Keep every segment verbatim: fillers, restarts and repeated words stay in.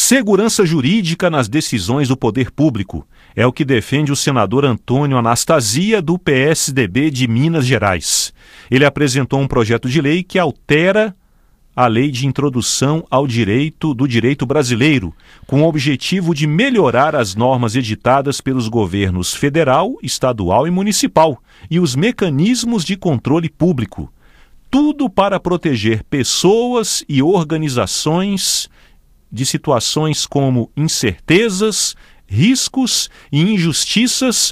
Segurança jurídica nas decisões do poder público é o que defende o senador Antônio Anastasia, do P S D B de Minas Gerais. Ele apresentou um projeto de lei que altera a Lei de Introdução ao Direito do Direito Brasileiro, com o objetivo de melhorar as normas editadas pelos governos federal, estadual e municipal e os mecanismos de controle público. Tudo para proteger pessoas e organizações de situações como incertezas, riscos e injustiças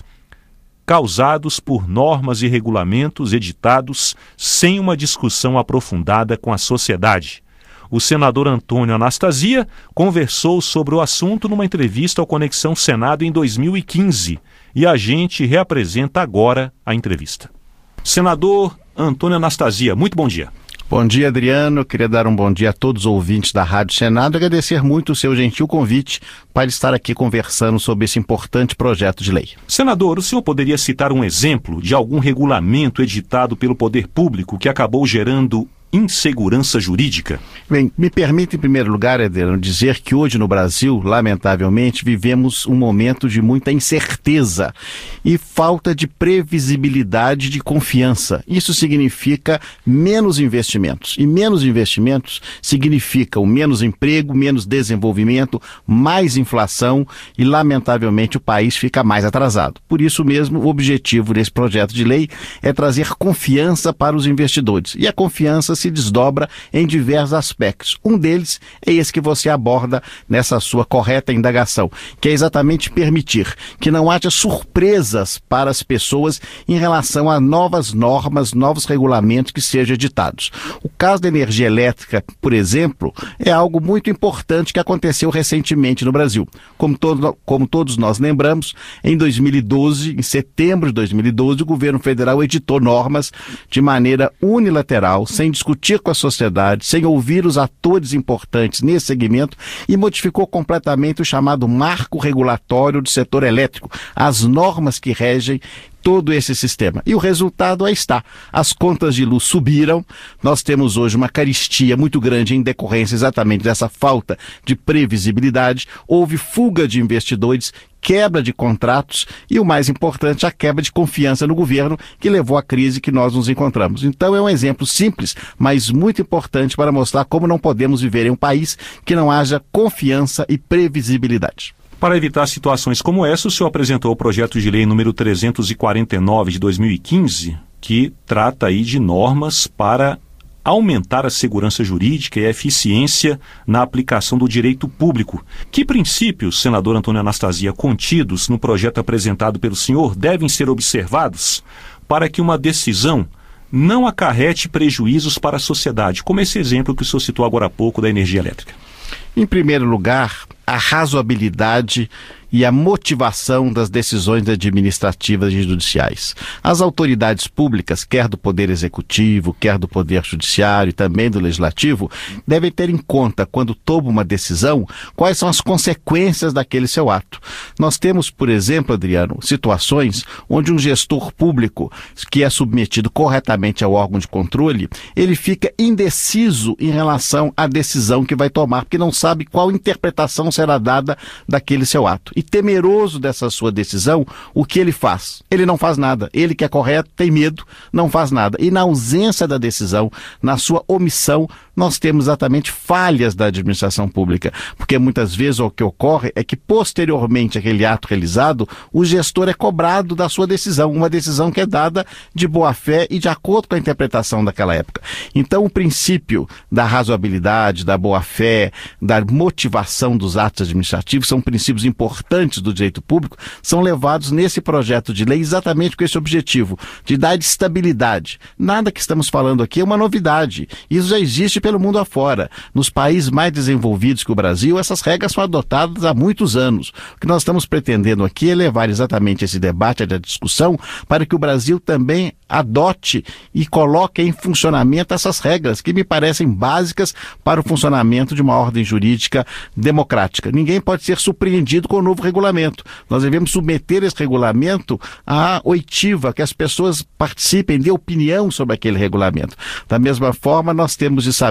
causados por normas e regulamentos editados sem uma discussão aprofundada com a sociedade. O senador Antônio Anastasia conversou sobre o assunto numa entrevista ao Conexão Senado em dois mil e quinze e a gente reapresenta agora a entrevista. Senador Antônio Anastasia, muito bom dia. Bom dia, Adriano. Eu queria dar um bom dia a todos os ouvintes da Rádio Senado e agradecer muito o seu gentil convite para estar aqui conversando sobre esse importante projeto de lei. Senador, o senhor poderia citar um exemplo de algum regulamento editado pelo poder público que acabou gerando insegurança jurídica? Bem, me permita em primeiro lugar, Adriano, dizer que hoje no Brasil, lamentavelmente, vivemos um momento de muita incerteza e falta de previsibilidade, de confiança. Isso significa menos investimentos. E menos investimentos significa o menos emprego, menos desenvolvimento, mais inflação e, lamentavelmente, o país fica mais atrasado. Por isso mesmo, o objetivo desse projeto de lei é trazer confiança para os investidores. E a confiança se desdobra em diversos aspectos. Um deles é esse que você aborda nessa sua correta indagação, que é exatamente permitir que não haja surpresas para as pessoas em relação a novas normas, novos regulamentos que sejam editados. O caso da energia elétrica, por exemplo, é algo muito importante que aconteceu recentemente no Brasil. Como, todo, como todos nós lembramos, em dois mil e doze, em setembro de dois mil e doze, o governo federal editou normas de maneira unilateral, sem discutir com a sociedade, sem ouvir os atores importantes nesse segmento e modificou completamente o chamado marco regulatório do setor elétrico, as normas que regem todo esse sistema. E o resultado aí está. As contas de luz subiram, nós temos hoje uma carestia muito grande em decorrência exatamente dessa falta de previsibilidade, houve fuga de investidores, quebra de contratos e, o mais importante, a quebra de confiança no governo que levou à crise que nós nos encontramos. Então é um exemplo simples, mas muito importante para mostrar como não podemos viver em um país que não haja confiança e previsibilidade. Para evitar situações como essa, o senhor apresentou o projeto de lei número trezentos e quarenta e nove de dois mil e quinze, que trata aí de normas para aumentar a segurança jurídica e a eficiência na aplicação do direito público. Que princípios, senador Antônio Anastasia, contidos no projeto apresentado pelo senhor devem ser observados para que uma decisão não acarrete prejuízos para a sociedade, como esse exemplo que o senhor citou agora há pouco da energia elétrica? Em primeiro lugar, a razoabilidade e a motivação das decisões administrativas e judiciais. As autoridades públicas, quer do Poder Executivo, quer do Poder Judiciário e também do Legislativo, devem ter em conta, quando tomam uma decisão, quais são as consequências daquele seu ato. Nós temos, por exemplo, Adriano, situações onde um gestor público que é submetido corretamente ao órgão de controle, ele fica indeciso em relação à decisão que vai tomar, porque não sabe qual interpretação será dada daquele seu ato. E temeroso dessa sua decisão, o que ele faz? Ele não faz nada. Ele que é correto, tem medo, não faz nada. E na ausência da decisão, na sua omissão, nós temos exatamente falhas da administração pública. Porque muitas vezes o que ocorre é que posteriormente àquele ato realizado, o gestor é cobrado da sua decisão, uma decisão que é dada de boa fé e de acordo com a interpretação daquela época. Então o princípio da razoabilidade, da boa fé, da motivação dos atos administrativos são princípios importantes do direito público, são levados nesse projeto de lei exatamente com esse objetivo, de dar estabilidade. Nada que estamos falando aqui é uma novidade. Isso já existe pelo mundo afora. Nos países mais desenvolvidos que o Brasil, essas regras foram adotadas há muitos anos. O que nós estamos pretendendo aqui é levar exatamente esse debate, essa discussão, para que o Brasil também adote e coloque em funcionamento essas regras que me parecem básicas para o funcionamento de uma ordem jurídica democrática. Ninguém pode ser surpreendido com o novo regulamento. Nós devemos submeter esse regulamento à oitiva, que as pessoas participem, dê opinião sobre aquele regulamento. Da mesma forma, nós temos de saber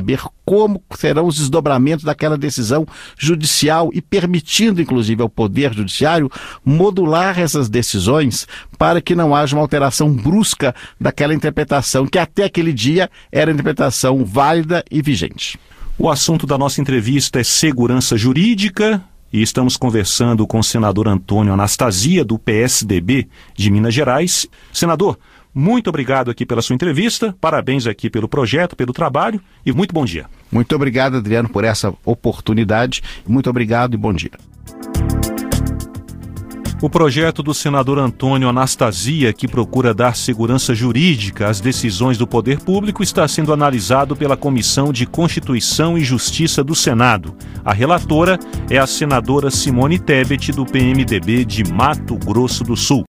saber como serão os desdobramentos daquela decisão judicial e permitindo, inclusive, ao Poder Judiciário modular essas decisões para que não haja uma alteração brusca daquela interpretação que até aquele dia era a interpretação válida e vigente. O assunto da nossa entrevista é segurança jurídica e estamos conversando com o senador Antônio Anastasia, do P S D B de Minas Gerais. Senador, muito obrigado aqui pela sua entrevista, parabéns aqui pelo projeto, pelo trabalho e muito bom dia. Muito obrigado, Adriano, por essa oportunidade. Muito obrigado e bom dia. O projeto do senador Antônio Anastasia, que procura dar segurança jurídica às decisões do poder público, está sendo analisado pela Comissão de Constituição e Justiça do Senado. A relatora é a senadora Simone Tebet, do P M D B de Mato Grosso do Sul.